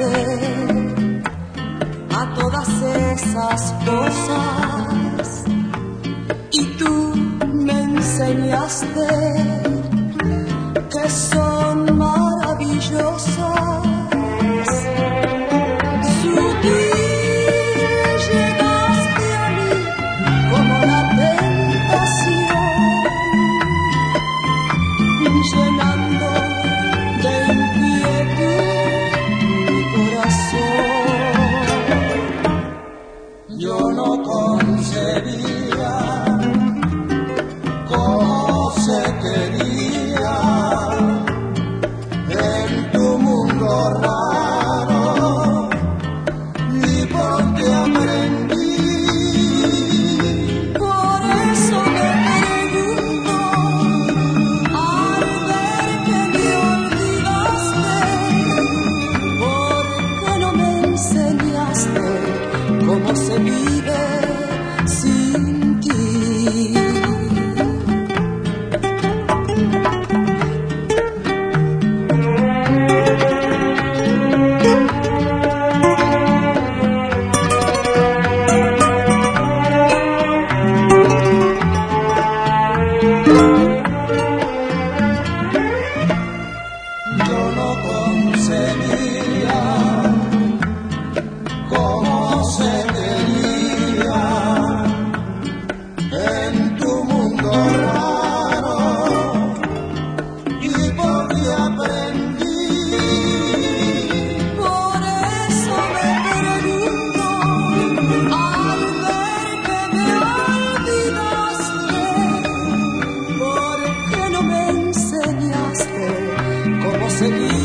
a todas esas cosas y tú me enseñaste que son maravillosas. Llenando de inquietud mi corazón. Yo no concebía cómo se quería en tu mundo raro y porque aprendí. Por eso me pregunto, cómo se vive sin ti. Yo no concebía cómo se quería en tu mundo raro y porque aprendí. Por eso me pregunto, al ver que me olvidaste, ¿por qué no me enseñaste cómo se vive?